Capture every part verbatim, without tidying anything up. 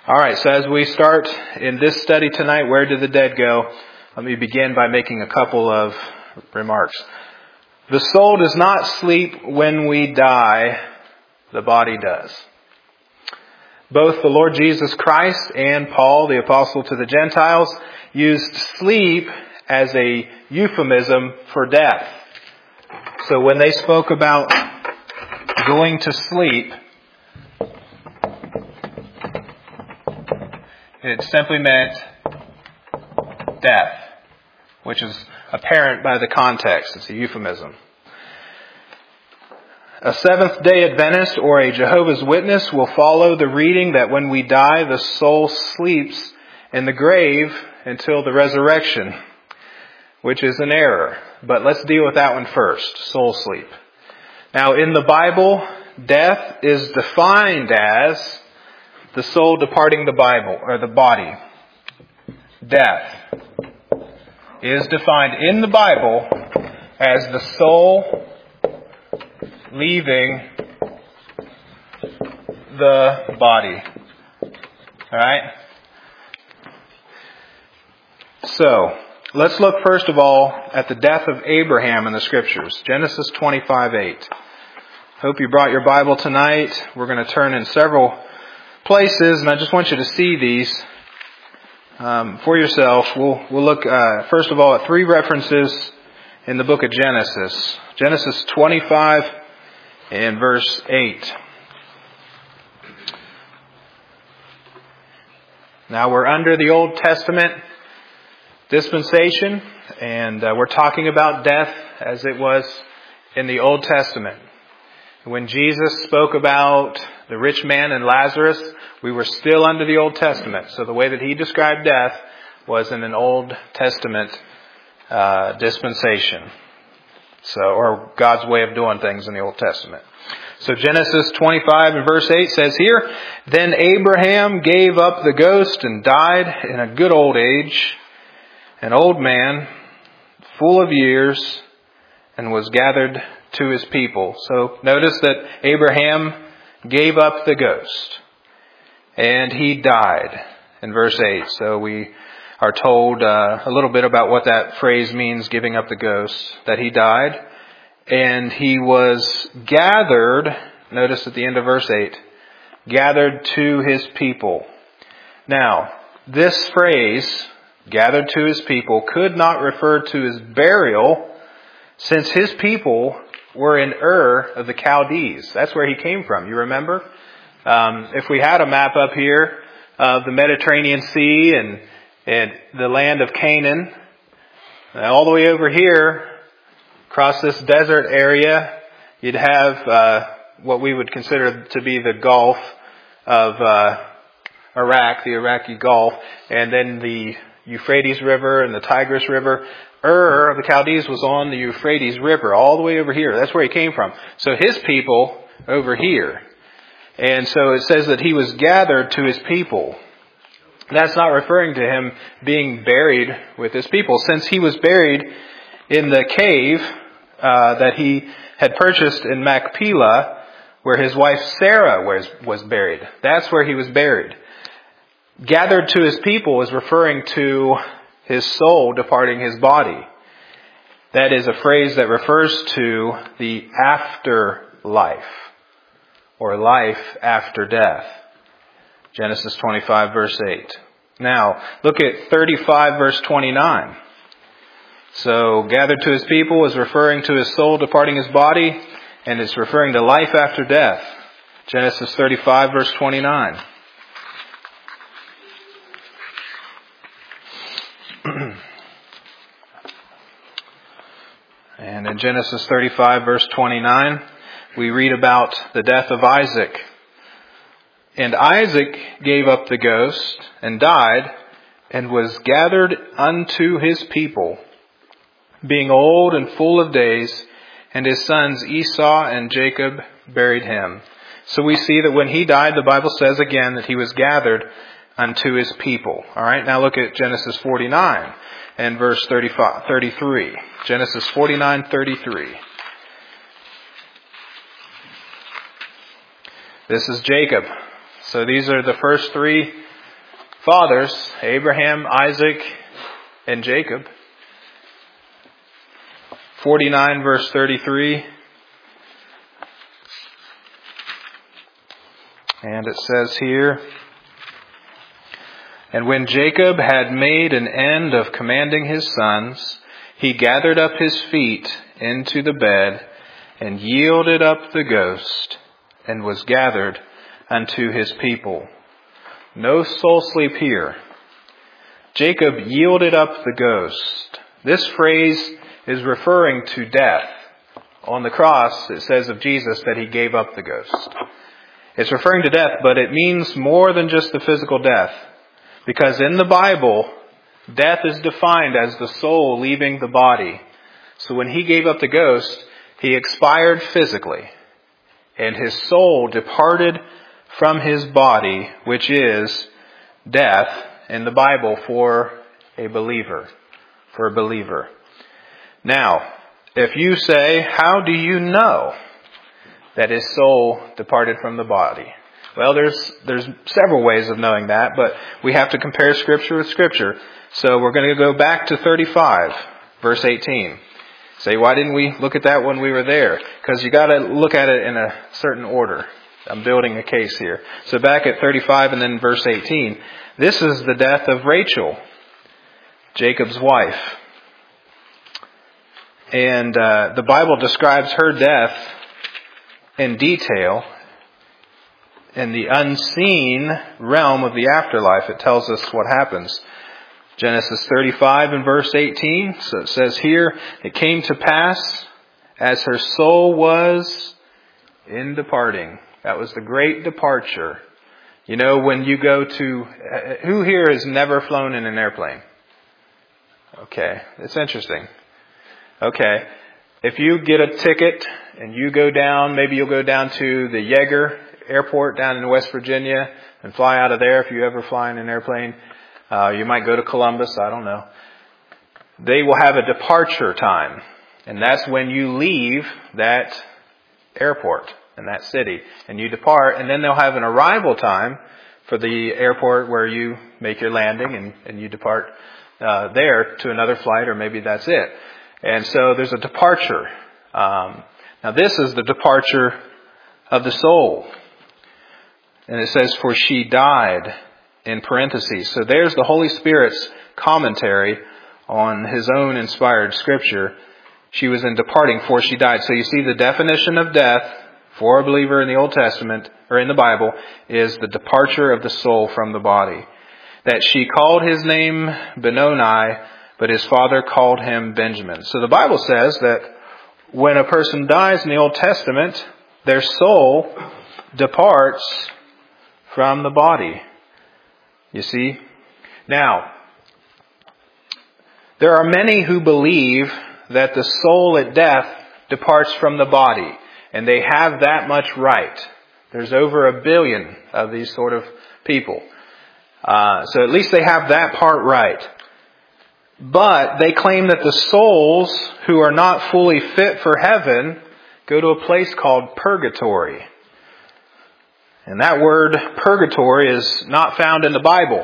All right, so as we start in this study tonight, Where Did the Dead Go? Let me begin by making a couple of remarks. The soul does not sleep when we die, the body does. Both the Lord Jesus Christ and Paul, the apostle to the Gentiles, used sleep as a euphemism for death. So when they spoke about going to sleep, it simply meant death, which is apparent by the context. It's a euphemism. A Seventh-day Adventist or a Jehovah's Witness will follow the reading that when we die, the soul sleeps in the grave until the resurrection, which is an error. But let's deal with that one first, soul sleep. Now, in the Bible, death is defined as the soul departing the Bible, or the body. Death is defined in the Bible as the soul leaving the body. Alright? So, let's look first of all at the death of Abraham in the Scriptures. Genesis twenty-five eight. Hope you brought your Bible tonight. We're going to turn in several places, and I just want you to see these um, for yourself. We'll we'll look uh, first of all at three references in the book of Genesis. Genesis twenty-five and verse eight. Now we're under the Old Testament dispensation, and uh, we're talking about death as it was in the Old Testament. When Jesus spoke about the rich man and Lazarus, we were still under the Old Testament. So the way that he described death was in an Old Testament uh, dispensation. So, or God's way of doing things in the Old Testament. So Genesis twenty-five and verse eight says here, "Then Abraham gave up the ghost and died in a good old age, an old man, full of years, and was gathered to his people." So notice that Abraham gave up the ghost and he died in verse eight. So we are told uh, a little bit about what that phrase means, giving up the ghost, that he died and he was gathered, notice at the end of verse eight, gathered to his people. Now, this phrase, gathered to his people, could not refer to his burial, since his people were in Ur of the Chaldees. That's where he came from. You remember? Um, if we had a map up here of the Mediterranean Sea and, and the land of Canaan, all the way over here, across this desert area, you'd have uh, what we would consider to be the Gulf of uh, Iraq, the Iraqi Gulf, and then the Euphrates River and the Tigris River. Ur of the Chaldees was on the Euphrates River, all the way over here. That's where he came from. So his people over here. And so it says that he was gathered to his people. That's not referring to him being buried with his people, since he was buried in the cave uh, that he had purchased in Machpelah, where his wife Sarah was, was buried. That's where he was buried. Gathered to his people is referring to his soul departing his body. That is a phrase that refers to the afterlife, or life after death. Genesis twenty-five verse eight. Now, look at thirty-five verse twenty-nine. So, gathered to his people is referring to his soul departing his body, and it's referring to life after death. Genesis thirty-five verse twenty-nine. And in Genesis thirty-five verse twenty-nine, we read about the death of Isaac. "And Isaac gave up the ghost and died, and was gathered unto his people, being old and full of days, and his sons Esau and Jacob buried him." So we see that when he died, the Bible says again that he was gathered unto his people. All right, now look at Genesis forty-nine and verse thirty-five, thirty-three. Genesis forty-nine thirty-three. This is Jacob. So these are the first three fathers, Abraham, Isaac, and Jacob. forty-nine verse thirty-three. And it says here, "And when Jacob had made an end of commanding his sons, he gathered up his feet into the bed, and yielded up the ghost, and was gathered unto his people." No soul sleep here. Jacob yielded up the ghost. This phrase is referring to death. On the cross, it says of Jesus that he gave up the ghost. It's referring to death, but it means more than just the physical death. Because in the Bible, death is defined as the soul leaving the body. So when he gave up the ghost, he expired physically, and his soul departed from his body, which is death in the Bible for a believer. For a believer. Now, if you say, how do you know that his soul departed from the body? Well, there's there's several ways of knowing that, but we have to compare Scripture with Scripture. So we're going to go back to thirty-five, verse eighteen. Say, why didn't we look at that when we were there? Because you got to look at it in a certain order. I'm building a case here. So back at thirty-five and then verse eighteen. This is the death of Rachel, Jacob's wife. And uh, the Bible describes her death in detail. In the unseen realm of the afterlife, it tells us what happens. Genesis thirty-five and verse eighteen. So it says here, "It came to pass as her soul was in departing." That was the great departure. You know, when you go to... Who here has never flown in an airplane? Okay, it's interesting. Okay, if you get a ticket and you go down, maybe you'll go down to the Yeager Airport down in West Virginia and fly out of there. If you ever fly in an airplane, uh, you might go to Columbus, I don't know. They will have a departure time, and that's when you leave that airport in that city and you depart, and then they'll have an arrival time for the airport where you make your landing and, and you depart uh, there to another flight, or maybe that's it. And so there's a departure. Um, now this is the departure of the soul. And it says, "For she died," in parentheses. So there's the Holy Spirit's commentary on his own inspired Scripture. She was in departing, for she died. So you see the definition of death for a believer in the Old Testament, or in the Bible, is the departure of the soul from the body. That she called his name Benoni, but his father called him Benjamin. So the Bible says that when a person dies in the Old Testament, their soul departs from the body. You see? Now, there are many who believe that the soul at death departs from the body, and they have that much right. There's over a billion of these sort of people. Uh, so at least they have that part right. But they claim that the souls who are not fully fit for heaven go to a place called purgatory. And that word purgatory is not found in the Bible.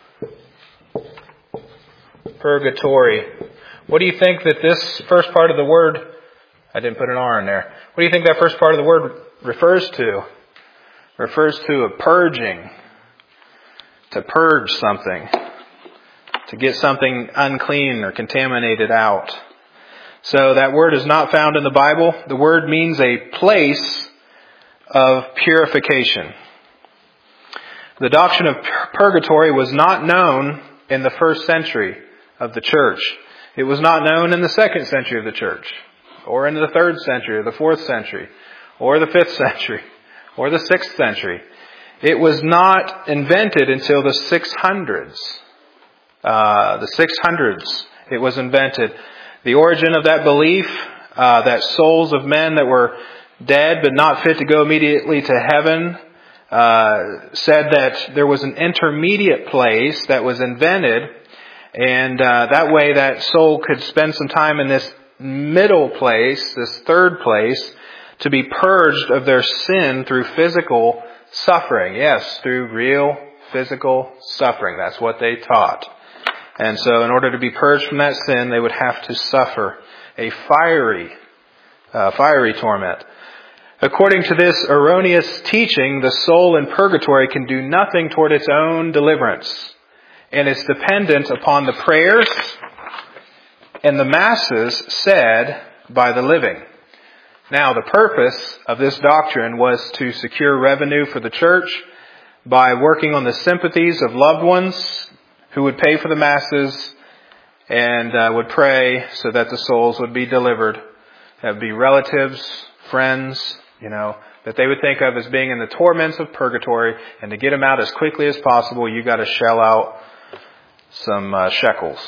Purgatory. What do you think that this first part of the word, I didn't put an R in there. What do you think that first part of the word refers to? Refers to a purging. To purge something. To get something unclean or contaminated out. So that word is not found in the Bible. The word means a place of purification. The doctrine of purgatory was not known in the first century of the church. It was not known in the second century of the church, or in the third century, or the fourth century, or the fifth century, or the sixth century. It was not invented until the six hundreds. Uh, the six hundreds it was invented. The origin of that belief, uh, that souls of men that were dead but not fit to go immediately to heaven, uh, said that there was an intermediate place that was invented, and uh, that way that soul could spend some time in this middle place, this third place, to be purged of their sin through physical suffering. Yes, through real physical suffering. That's what they taught. And so in order to be purged from that sin, they would have to suffer a fiery, uh, fiery torment. According to this erroneous teaching, the soul in purgatory can do nothing toward its own deliverance, and it's dependent upon the prayers and the masses said by the living. Now, the purpose of this doctrine was to secure revenue for the church by working on the sympathies of loved ones who would pay for the masses and uh, would pray so that the souls would be delivered. That would be relatives, friends, you know, that they would think of as being in the torments of purgatory, and to get them out as quickly as possible, you got to shell out some uh, shekels.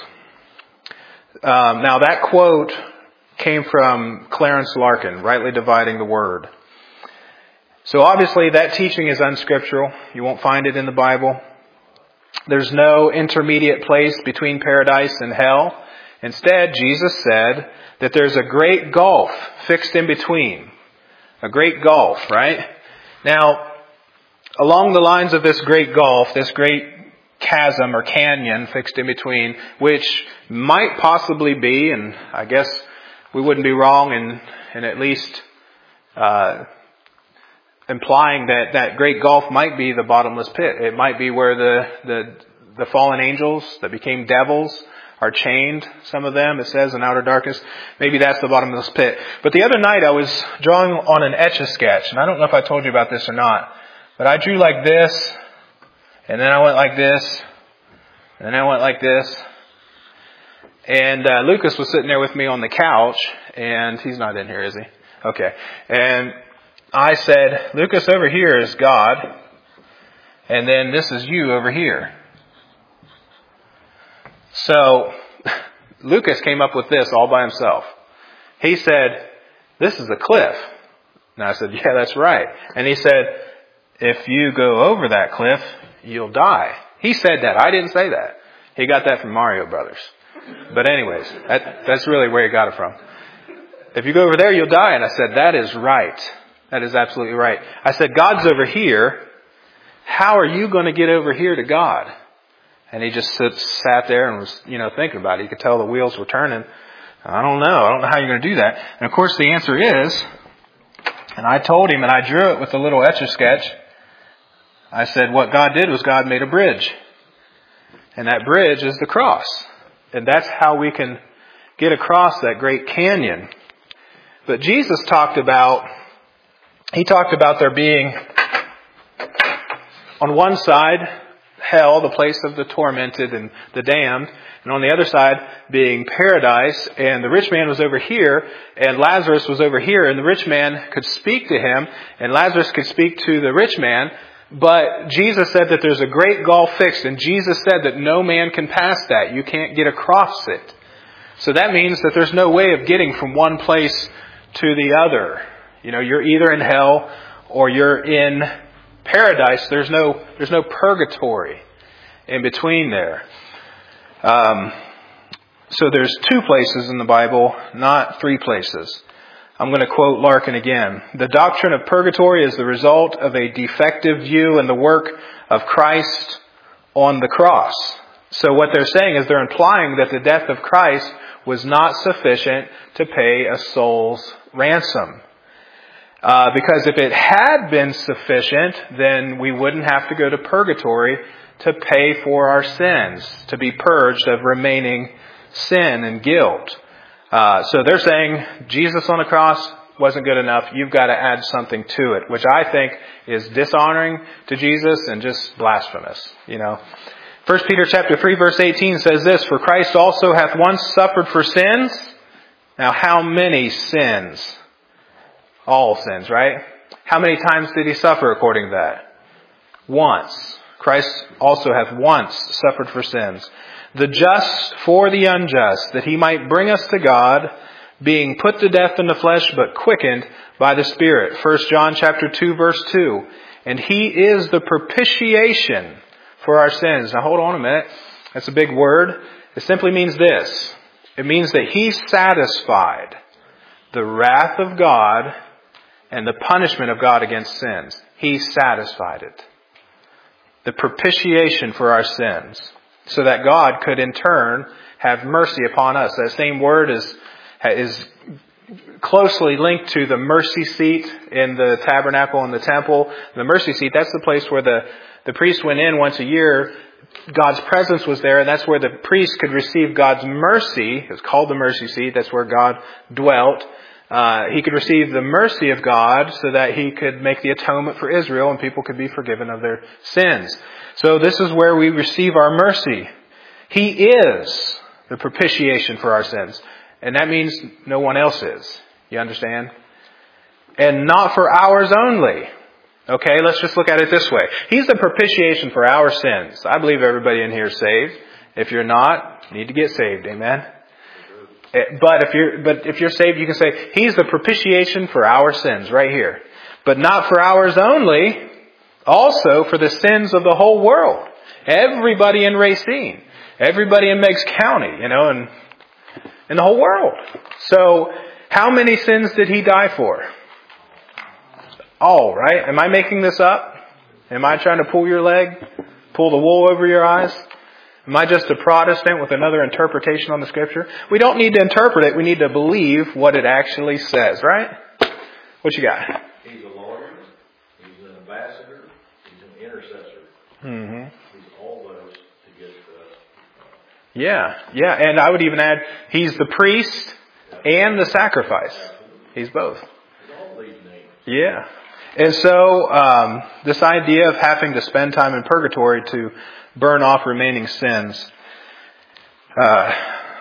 Um, now that quote came from Clarence Larkin, Rightly Dividing the Word. So obviously that teaching is unscriptural. You won't find it in the Bible. There's no intermediate place between paradise and hell. Instead, Jesus said that there's a great gulf fixed in between. A great gulf, right? Now, along the lines of this great gulf, this great chasm or canyon fixed in between, which might possibly be, and I guess we wouldn't be wrong in, in at least uh, implying that that great gulf might be the bottomless pit. It might be where the, the, the fallen angels that became devils are chained, some of them, it says, in outer darkness. Maybe that's the bottomless pit. But the other night I was drawing on an Etch-a-Sketch, and I don't know if I told you about this or not, but I drew like this, and then I went like this, and then I went like this. And uh, Lucas was sitting there with me on the couch, and he's not in here, is he? Okay. And I said, Lucas, over here is God, and then this is you over here. So, Lucas came up with this all by himself. He said, this is a cliff. And I said, yeah, that's right. And he said, if you go over that cliff, you'll die. He said that. I didn't say that. He got that from Mario Brothers. But anyways, that, that's really where he got it from. If you go over there, you'll die. And I said, that is right. That is absolutely right. I said, God's over here. How are you going to get over here to God? And he just sit, sat there and was, you know, thinking about it. You could tell the wheels were turning. I don't know. I don't know how you're going to do that. And of course the answer is, and I told him, and I drew it with a little Etch-a-Sketch. I said what God did was God made a bridge. And that bridge is the cross. And that's how we can get across that great canyon. But Jesus talked about, he talked about there being on one side, hell, the place of the tormented and the damned, and on the other side being paradise, and the rich man was over here, and Lazarus was over here, and the rich man could speak to him, and Lazarus could speak to the rich man, but Jesus said that there's a great gulf fixed, and Jesus said that no man can pass that. You can't get across it. So that means that there's no way of getting from one place to the other. You know, you're either in hell or you're in paradise. There's no, there's no purgatory in between there. Um, so there's two places in the Bible, not three places. I'm going to quote Larkin again. The doctrine of purgatory is the result of a defective view in the work of Christ on the cross. So what they're saying is they're implying that the death of Christ was not sufficient to pay a soul's ransom. Uh, because if it had been sufficient, then we wouldn't have to go to purgatory to pay for our sins, to be purged of remaining sin and guilt. Uh, so they're saying Jesus on the cross wasn't good enough. You've got to add something to it, which I think is dishonoring to Jesus and just blasphemous, you know. First Peter chapter three verse eighteen says this, "For Christ also hath once suffered for sins." Now how many sins? All sins, right? How many times did he suffer according to that? Once. Christ also hath once suffered for sins. The just for the unjust, that he might bring us to God, being put to death in the flesh, but quickened by the Spirit. First John chapter two verse two. And he is the propitiation for our sins. Now hold on a minute. That's a big word. It simply means this. It means that he satisfied the wrath of God and the punishment of God against sins. He satisfied it. the propitiation for our sins, so that God could in turn have mercy upon us. That same word is, is closely linked to the mercy seat in the tabernacle and the temple. The mercy seat, that's the place where the, the priest went in once a year. God's presence was there, and that's where the priest could receive God's mercy. It's called the mercy seat. That's where God dwelt. Uh, he could receive the mercy of God so that he could make the atonement for Israel and people could be forgiven of their sins. So this is where we receive our mercy. He is the propitiation for our sins. And that means no one else is. You understand? And not for ours only. Okay, let's just look at it this way. He's the propitiation for our sins. I believe everybody in here is saved. If you're not, you need to get saved. Amen? But if you're, but if you're saved, you can say, He's the propitiation for our sins, right here. But not for ours only, also for the sins of the whole world. Everybody in Racine. Everybody in Meigs County, you know, and in the whole world. So, how many sins did He die for? All, right? Am I making this up? Am I trying to pull your leg? Pull the wool over your eyes? Am I just a Protestant with another interpretation on the Scripture? We don't need to interpret it. We need to believe what it actually says, right? What you got? He's a lawyer. He's an ambassador. He's an intercessor. Mm-hmm. He's all those to get the... Yeah, yeah. And I would even add, He's the priest and the sacrifice. He's both. He's all these names. Yeah. And so, um, this idea of having to spend time in purgatory to burn off remaining sins uh,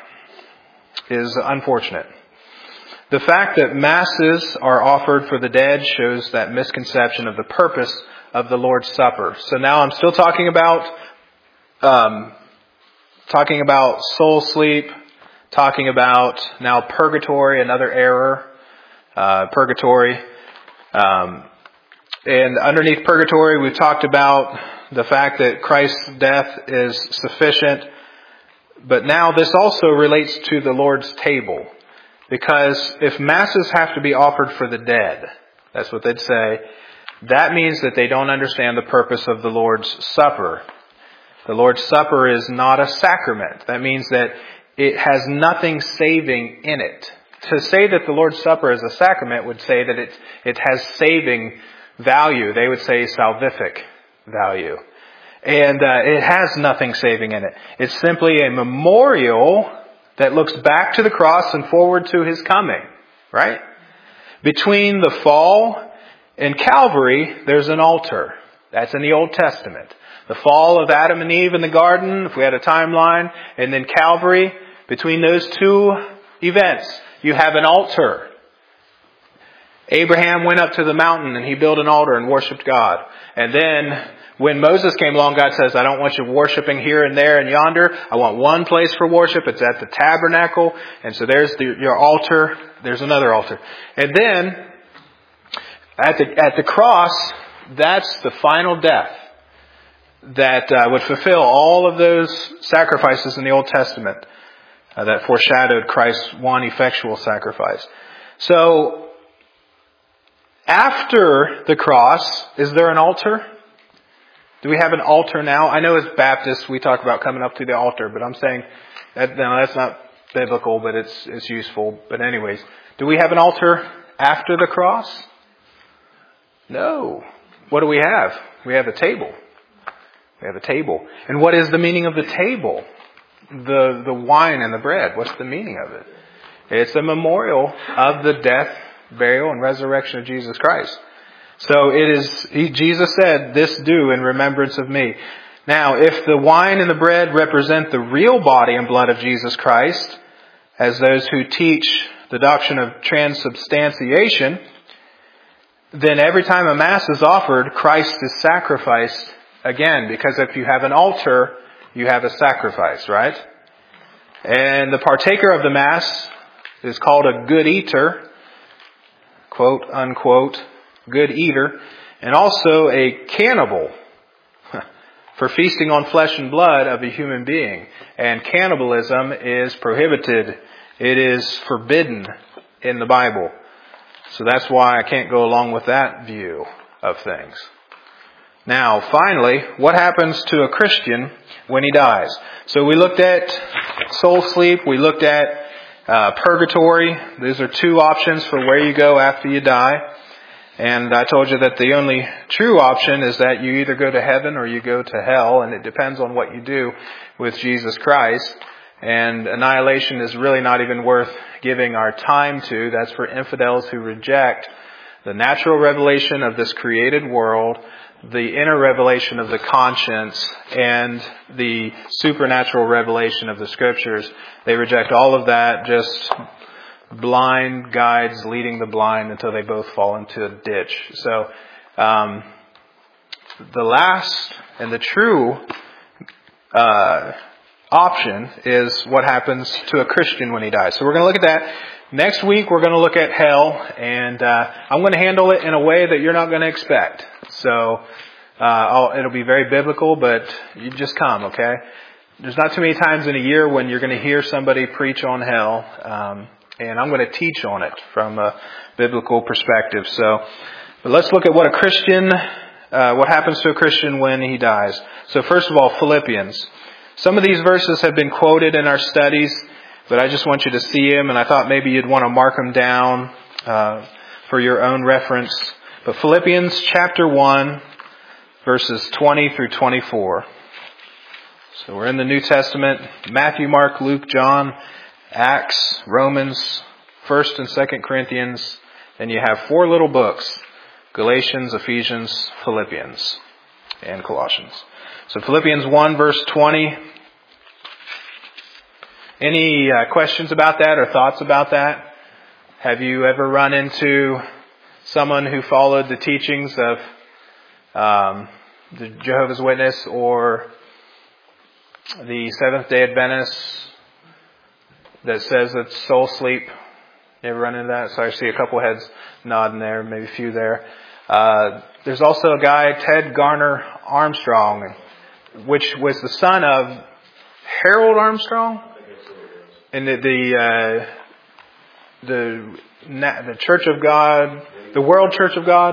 is unfortunate. The fact that masses are offered for the dead shows that misconception of the purpose of the Lord's Supper. So now I'm still talking about um, talking about soul sleep, talking about now purgatory, another error, uh, purgatory. Um, and underneath purgatory, we've talked about the fact that Christ's death is sufficient. But now this also relates to the Lord's table. Because if masses have to be offered for the dead, that's what they'd say, that means that they don't understand the purpose of the Lord's Supper. The Lord's Supper is not a sacrament. That means that it has nothing saving in it. To say that the Lord's Supper is a sacrament would say that it, it has saving value. They would say salvific value. And uh, it has nothing saving in it. It's simply a memorial that looks back to the cross and forward to His coming. Right? Between the fall and Calvary, there's an altar. That's in the Old Testament. The fall of Adam and Eve in the garden, if we had a timeline, and then Calvary, between those two events, you have an altar. Abraham went up to the mountain and he built an altar and worshipped God. And then when Moses came along, God says, I don't want you worshiping here and there and yonder. I want one place for worship. It's at the tabernacle. And so there's the, your altar. There's another altar. And then at the, at the cross, that's the final death that uh, would fulfill all of those sacrifices in the Old Testament uh, that foreshadowed Christ's one effectual sacrifice. So, after the cross, is there an altar? Do we have an altar now? I know as Baptists we talk about coming up to the altar, but I'm saying that no, that's not biblical, but it's it's useful. But anyways, do we have an altar after the cross? No. What do we have? We have a table. We have a table. And what is the meaning of the table? The the wine and the bread. What's the meaning of it? It's a memorial of the death, burial, and resurrection of Jesus Christ. So it is, he, Jesus said, this do in remembrance of me. Now, if the wine and the bread represent the real body and blood of Jesus Christ, as those who teach the doctrine of transubstantiation, then every time a Mass is offered, Christ is sacrificed again. Because if you have an altar, you have a sacrifice, right? And the partaker of the Mass is called a good eater, quote, unquote, good eater, and also a cannibal for feasting on flesh and blood of a human being. And cannibalism is prohibited. It is forbidden in the Bible. So that's why I can't go along with that view of things. Now, finally, what happens to a Christian when he dies? So we looked at soul sleep. We looked at uh, purgatory. These are two options for where you go after you die. And I told you that the only true option is that you either go to heaven or you go to hell, and it depends on what you do with Jesus Christ. And annihilation is really not even worth giving our time to. That's for infidels who reject the natural revelation of this created world, the inner revelation of the conscience, and the supernatural revelation of the Scriptures. They reject all of that, just blind guides leading the blind until they both fall into a ditch. So, um, the last and the true uh, option is what happens to a Christian when he dies. So we're going to look at that. Next week we're going to look at hell, and uh, I'm going to handle it in a way that you're not going to expect. So uh, I'll, it'll be very biblical, but you just come, okay? There's not too many times in a year when you're going to hear somebody preach on hell. Um, And I'm going to teach on it from a biblical perspective. So, but let's look at what a Christian, uh, what happens to a Christian when he dies. So first of all, Philippians. Some of these verses have been quoted in our studies, but I just want you to see them, and I thought maybe you'd want to mark them down uh, for your own reference. But Philippians chapter one, verses twenty through twenty-four. So we're in the New Testament: Matthew, Mark, Luke, John, Acts, Romans, First and Second Corinthians, and you have four little books: Galatians, Ephesians, Philippians, and Colossians. So Philippians one, verse twenty. Any uh, questions about that or thoughts about that? Have you ever run into someone who followed the teachings of um, the Jehovah's Witness or the Seventh-day Adventists that says it's soul sleep? You ever run into that? So I see a couple heads nodding there, maybe a few there. Uh, there's also a guy, Ted Garner Armstrong, which was the son of Harold Armstrong. And the the uh, the, the Church of God, the World Church of God,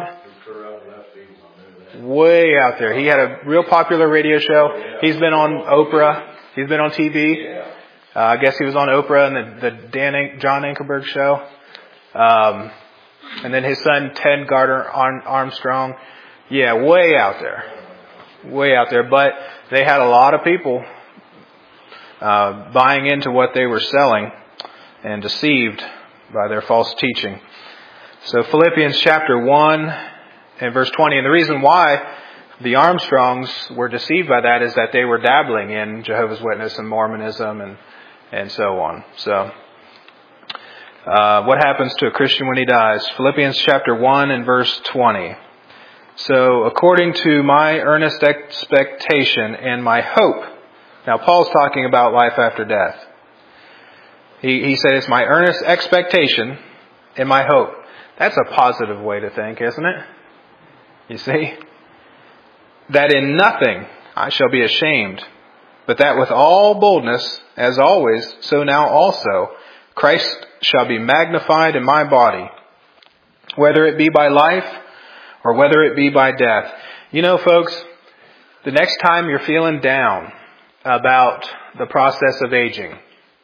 way out there. He had a real popular radio show. He's been on Oprah. He's been on T V. Uh, I guess he was on Oprah and the, the Dan, John Ankerberg show. Um, and then his son, Ted Gardner Armstrong. Yeah, way out there. Way out there. But they had a lot of people uh, buying into what they were selling and deceived by their false teaching. So Philippians chapter one and verse twenty. And the reason why the Armstrongs were deceived by that is that they were dabbling in Jehovah's Witness and Mormonism and and so on. So, uh, what happens to a Christian when he dies? Philippians chapter one and verse twenty. So, according to my earnest expectation and my hope. Now, Paul's talking about life after death. He, he said, it's my earnest expectation and my hope. That's a positive way to think, isn't it? You see? That in nothing I shall be ashamed, but that with all boldness, as always, so now also, Christ shall be magnified in my body, whether it be by life or whether it be by death. You know, folks, the next time you're feeling down about the process of aging,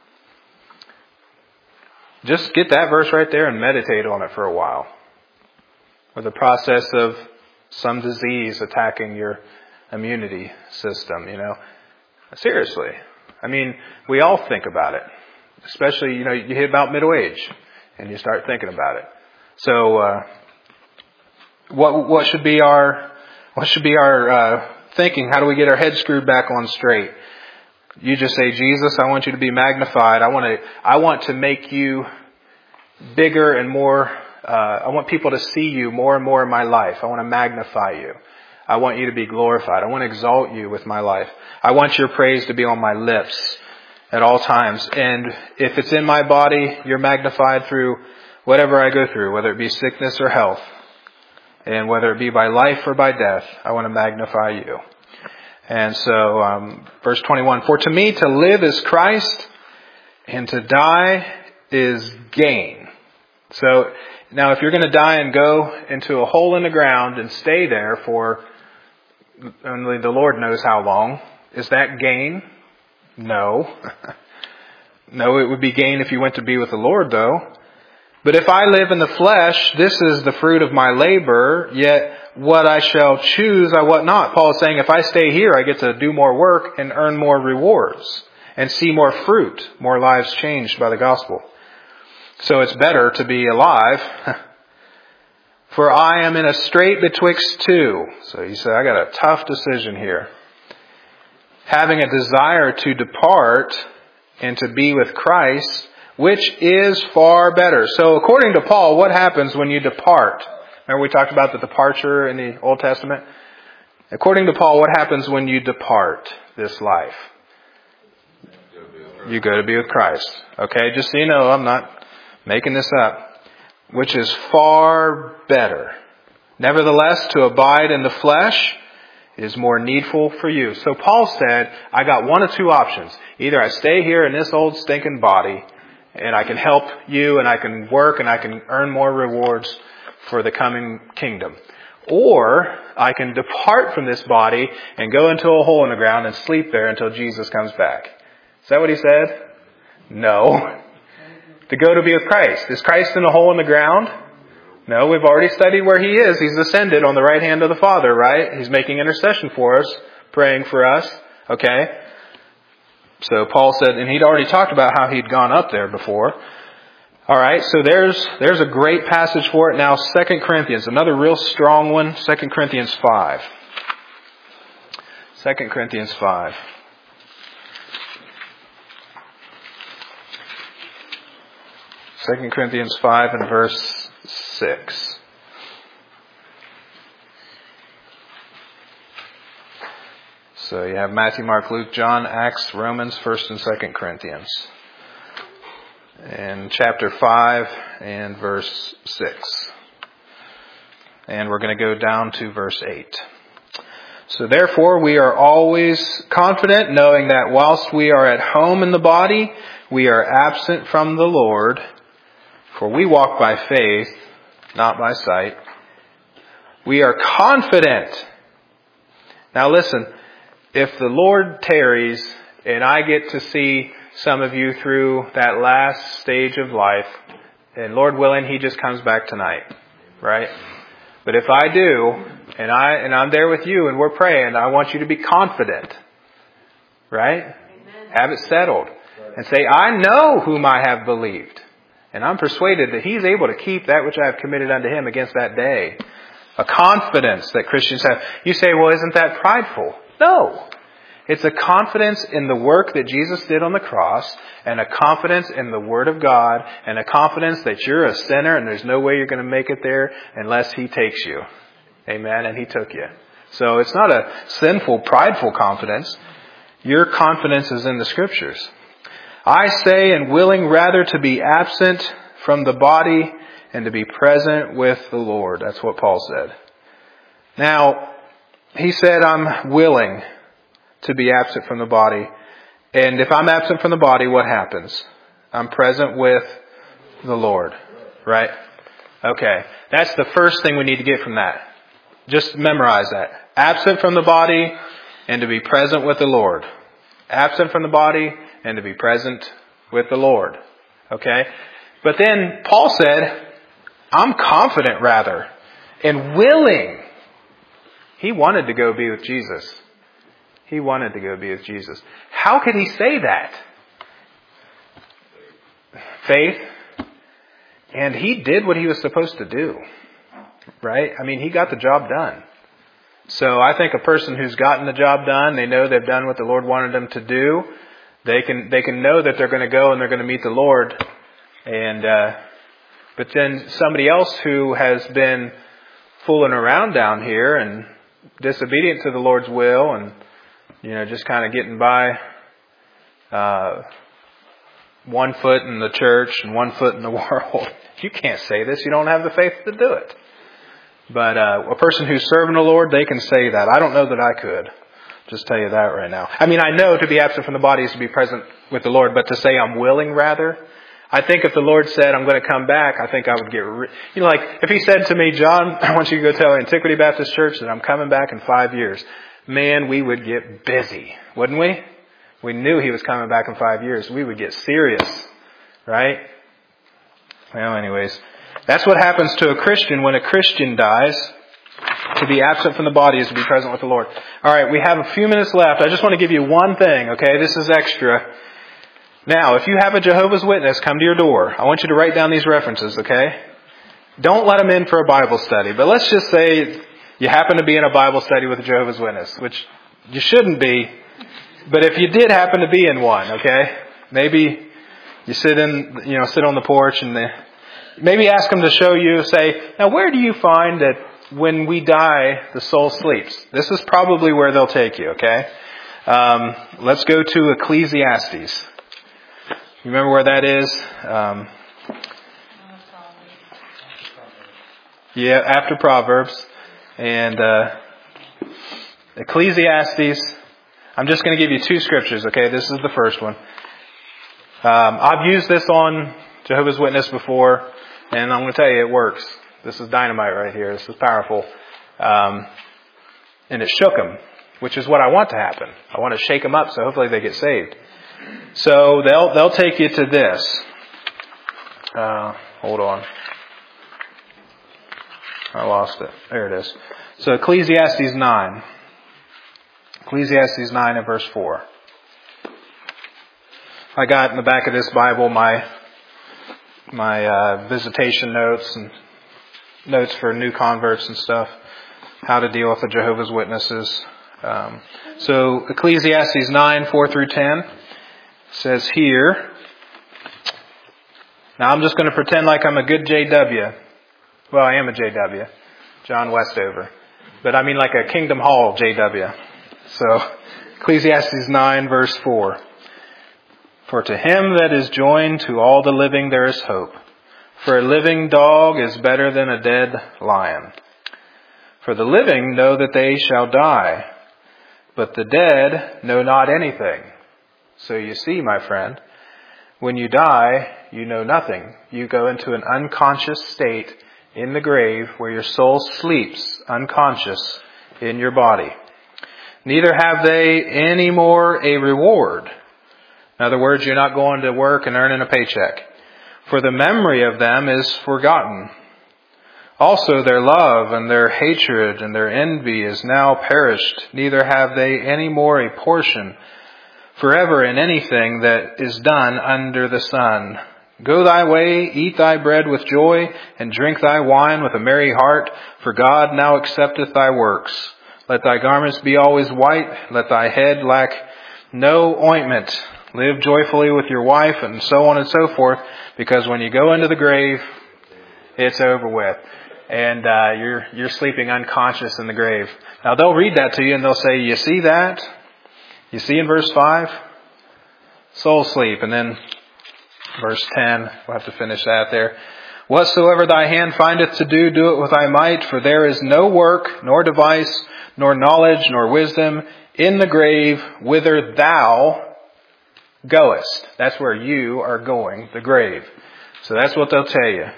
just get that verse right there and meditate on it for a while. Or the process of some disease attacking your immunity system, you know. Seriously. I mean, we all think about it. Especially, you know, you hit about middle age and you start thinking about it. So, uh, what what should be our what should be our uh, thinking? How do we get our head screwed back on straight? You just say, Jesus, I want you to be magnified. I want to I want to make you bigger and more. Uh, I want people to see you more and more in my life. I want to magnify you. I want you to be glorified. I want to exalt you with my life. I want your praise to be on my lips at all times. And if it's in my body, you're magnified through whatever I go through, whether it be sickness or health. And whether it be by life or by death, I want to magnify you. And so, um, verse twenty-one, for to me to live is Christ, and to die is gain. So, now if you're going to die and go into a hole in the ground and stay there for only the Lord knows how long. Is that gain? No. No, it would be gain if you went to be with the Lord, though. But if I live in the flesh, this is the fruit of my labor, yet what I shall choose, I what not. Paul is saying, if I stay here, I get to do more work and earn more rewards and see more fruit, more lives changed by the gospel. So it's better to be alive. For I am in a strait betwixt two. So he said, I got a tough decision here. Having a desire to depart and to be with Christ, which is far better. So according to Paul, what happens when you depart? Remember we talked about the departure in the Old Testament? According to Paul, what happens when you depart this life? You go to be with Christ. Okay, just so you know, I'm not making this up. Which is far better. Nevertheless, to abide in the flesh is more needful for you. So Paul said, I got one of two options. Either I stay here in this old stinking body and I can help you and I can work and I can earn more rewards for the coming kingdom. Or I can depart from this body and go into a hole in the ground and sleep there until Jesus comes back. Is that what he said? No. To go to be with Christ. Is Christ in a hole in the ground? No, we've already studied where He is. He's ascended on the right hand of the Father, right? He's making intercession for us, praying for us. Okay? So Paul said, and he'd already talked about how he'd gone up there before. Alright, so there's there's a great passage for it. Now, Second Corinthians, another real strong one, Second Corinthians five. Second Corinthians five. Second Corinthians five and verse six. So you have Matthew, Mark, Luke, John, Acts, Romans, First and Second Corinthians. And chapter five and verse six. And we're going to go down to verse eight. So therefore we are always confident, knowing that whilst we are at home in the body, we are absent from the Lord. For we walk by faith, not by sight. We are confident. Now listen, if the Lord tarries and I get to see some of you through that last stage of life, and Lord willing, He just comes back tonight, right? But if I do, and I and I'm there with you and we're praying, I want you to be confident, right? Amen. Have it settled and say, I know whom I have believed. And I'm persuaded that He's able to keep that which I have committed unto Him against that day. A confidence that Christians have. You say, well, isn't that prideful? No. It's a confidence in the work that Jesus did on the cross, and a confidence in the Word of God, and a confidence that you're a sinner and there's no way you're going to make it there unless He takes you. Amen. And He took you. So it's not a sinful, prideful confidence. Your confidence is in the Scriptures. I say, and willing rather to be absent from the body and to be present with the Lord. That's what Paul said. Now, he said, I'm willing to be absent from the body. And if I'm absent from the body, what happens? I'm present with the Lord. Right? Okay. That's the first thing we need to get from that. Just memorize that. Absent from the body and to be present with the Lord. Absent from the body and to be present with the Lord. Okay? But then Paul said, I'm confident rather and willing. He wanted to go be with Jesus. He wanted to go be with Jesus. How could he say that? Faith. And he did what he was supposed to do. Right? I mean, he got the job done. So I think a person who's gotten the job done, they know they've done what the Lord wanted them to do. They can they can know that they're going to go and they're going to meet the Lord. And uh, but then somebody else who has been fooling around down here and disobedient to the Lord's will and, you know, just kind of getting by uh, one foot in the church and one foot in the world. You can't say this. You don't have the faith to do it. But uh, a person who's serving the Lord, they can say that. I don't know that I could. Just tell you that right now. I mean, I know to be absent from the body is to be present with the Lord, but to say I'm willing rather, I think if the Lord said I'm going to come back, I think I would get, re- you know, like if He said to me, John, I want you to go tell Antiquity Baptist Church that I'm coming back in five years. man, we would get busy, wouldn't we? We knew he was coming back in five years. We would get serious, right? Well, anyways, that's what happens to a Christian when a Christian dies. To be absent from the body is to be present with the Lord. All right, we have a few minutes left. I just want to give you one thing, okay? This is extra. Now, if you have a Jehovah's Witness come to your door, I want you to write down these references, okay? Don't let them in for a Bible study. But let's just say you happen to be in a Bible study with a Jehovah's Witness, which you shouldn't be. But if you did happen to be in one, okay? Maybe you sit in, you know, sit on the porch and they, maybe ask them to show you, say, now where do you find that when we die, the soul sleeps? This is probably where they'll take you, okay? Um, let's go to Ecclesiastes. You remember where that is? Um, yeah, after Proverbs. And uh, Ecclesiastes, I'm just going to give you two scriptures, okay? This is the first one. Um, I've used this on Jehovah's Witness before, and I'm going to tell you it works. This is dynamite right here. This is powerful. Um, and it shook them, which is what I want to happen. I want to shake them up so hopefully they get saved. So they'll they'll take you to this. Uh, hold on. I lost it. There it is. So Ecclesiastes nine. Ecclesiastes nine and verse four. I got in the back of this Bible my my uh, visitation notes and notes for new converts and stuff. How to deal with the Jehovah's Witnesses. Um, so Ecclesiastes nine, four through ten says here. Now I'm just going to pretend like I'm a good J W. Well, I am a J W. John Westover. But I mean like a Kingdom Hall J W. So Ecclesiastes nine verse four. For to him that is joined to all the living there is hope. For a living dog is better than a dead lion. For the living know that they shall die, but the dead know not anything. So you see, my friend, when you die, you know nothing. You go into an unconscious state in the grave where your soul sleeps unconscious in your body. Neither have they any more a reward. In other words, you're not going to work and earning a paycheck. For the memory of them is forgotten. Also their love and their hatred and their envy is now perished. Neither have they any more a portion forever in anything that is done under the sun. Go thy way, eat thy bread with joy, and drink thy wine with a merry heart, for God now accepteth thy works. Let thy garments be always white, let thy head lack no ointment. Live joyfully with your wife, and so on and so forth, because when you go into the grave, it's over with. And uh, you're you're sleeping unconscious in the grave. Now they'll read that to you and they'll say, you see that? You see in verse five? Soul sleep. And then verse ten, we'll have to finish that there. Whatsoever thy hand findeth to do, do it with thy might, for there is no work, nor device, nor knowledge, nor wisdom in the grave whither thou goest. That's where you are going, the grave. So that's what they'll tell you.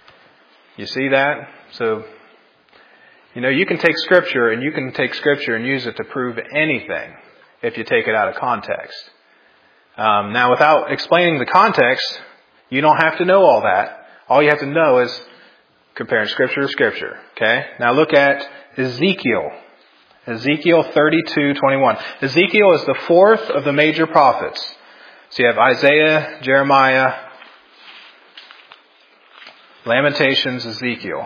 You see that? So, you know, you can take Scripture and you can take Scripture and use it to prove anything if you take it out of context. Um, now, without explaining the context, you don't have to know all that. All you have to know is comparing Scripture to Scripture. Okay? Now look at Ezekiel. Ezekiel thirty-two twenty-one. Ezekiel is the fourth of the major prophets. So you have Isaiah, Jeremiah, Lamentations, Ezekiel.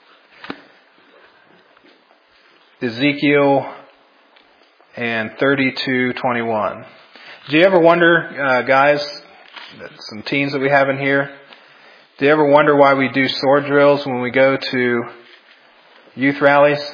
Ezekiel and thirty-two twenty-one. Do you ever wonder, uh, guys, some teens that we have in here, do you ever wonder why we do sword drills when we go to youth rallies?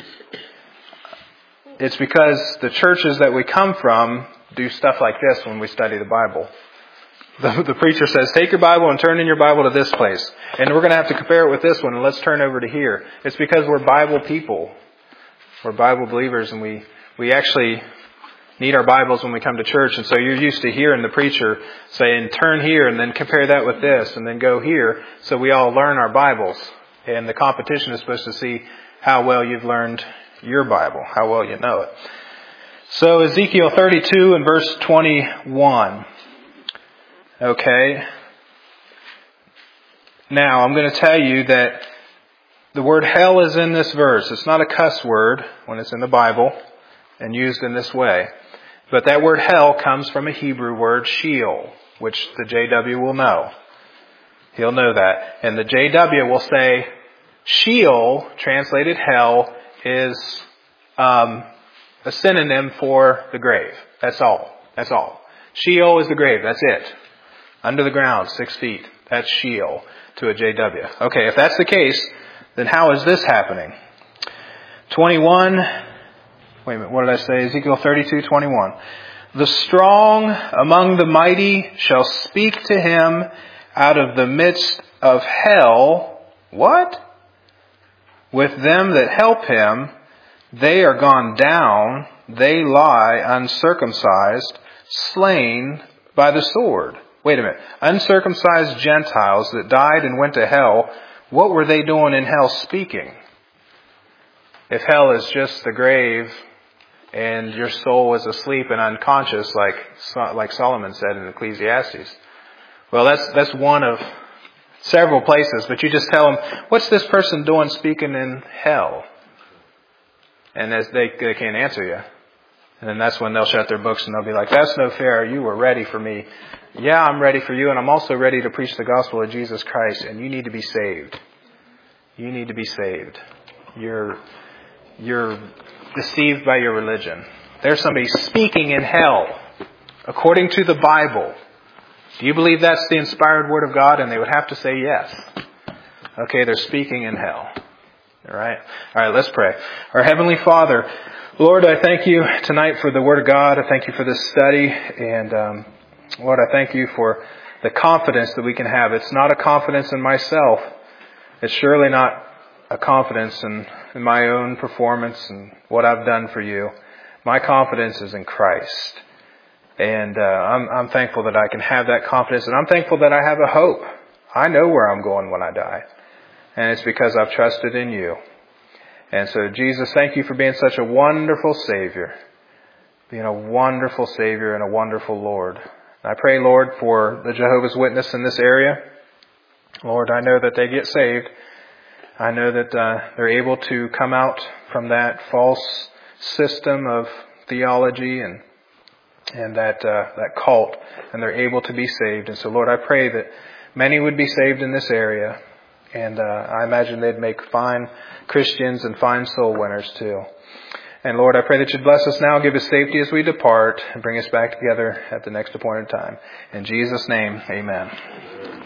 It's because the churches that we come from do stuff like this when we study the Bible. The, the preacher says, take your Bible and turn in your Bible to this place. And we're going to have to compare it with this one, and let's turn over to here. It's because we're Bible people. We're Bible believers, and we, we actually need our Bibles when we come to church. And so you're used to hearing the preacher saying, turn here, and then compare that with this, and then go here. So we all learn our Bibles. And the competition is supposed to see how well you've learned your Bible, how well you know it. So Ezekiel thirty-two and verse twenty-one. Okay. Now, I'm going to tell you that the word hell is in this verse. It's not a cuss word when it's in the Bible and used in this way. But that word hell comes from a Hebrew word, Sheol, which the J W will know. He'll know that. And the J W will say, Sheol, translated hell, is um, a synonym for the grave. That's all. That's all. Sheol is the grave. That's it. Under the ground, six feet. That's Sheol to a J W. Okay, if that's the case, then how is this happening? twenty-one, wait a minute, what did I say? Ezekiel thirty-two, twenty-one. The strong among the mighty shall speak to him out of the midst of hell. What? With them that help him, they are gone down, they lie uncircumcised, slain by the sword. Wait a minute. Uncircumcised Gentiles that died and went to hell, what were they doing in hell speaking? If hell is just the grave and your soul is asleep and unconscious, like like Solomon said in Ecclesiastes. Well, that's that's one of several places, but you just tell them, what's this person doing speaking in hell? And as they, they can't answer you. And then that's when they'll shut their books and they'll be like, that's no fair. You were ready for me. Yeah, I'm ready for you. And I'm also ready to preach the gospel of Jesus Christ. And you need to be saved. You need to be saved. You're, you're deceived by your religion. There's somebody speaking in hell according to the Bible. Do you believe that's the inspired word of God? And they would have to say yes. Okay, they're speaking in hell. All right. All right, let's pray. Our Heavenly Father, Lord, I thank you tonight for the Word of God. I thank you for this study. And um, Lord, I thank you for the confidence that we can have. It's not a confidence in myself. It's surely not a confidence in, in my own performance and what I've done for you. My confidence is in Christ. And uh, I'm, I'm thankful that I can have that confidence. And I'm thankful that I have a hope. I know where I'm going when I die. And it's because I've trusted in you. And so, Jesus, thank you for being such a wonderful Savior. Being a wonderful Savior and a wonderful Lord. I pray, Lord, for the Jehovah's Witness in this area. Lord, I know that they get saved. I know that uh, they're able to come out from that false system of theology and and that uh, that cult, and they're able to be saved. And so, Lord, I pray that many would be saved in this area. And uh, I imagine they'd make fine Christians and fine soul winners too. And Lord, I pray that you'd bless us now, give us safety as we depart, and bring us back together at the next appointed time. In Jesus' name, amen.